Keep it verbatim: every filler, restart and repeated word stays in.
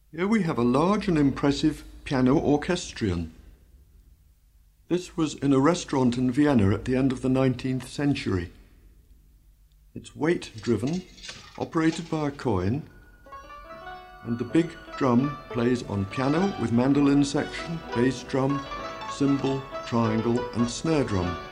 Here we have a large and impressive piano orchestrion. This was in a restaurant in Vienna at the end of the nineteenth century. It's weight-driven, operated by a coin, and the big drum plays on piano with mandolin section, bass drum, cymbal, triangle and snare drum.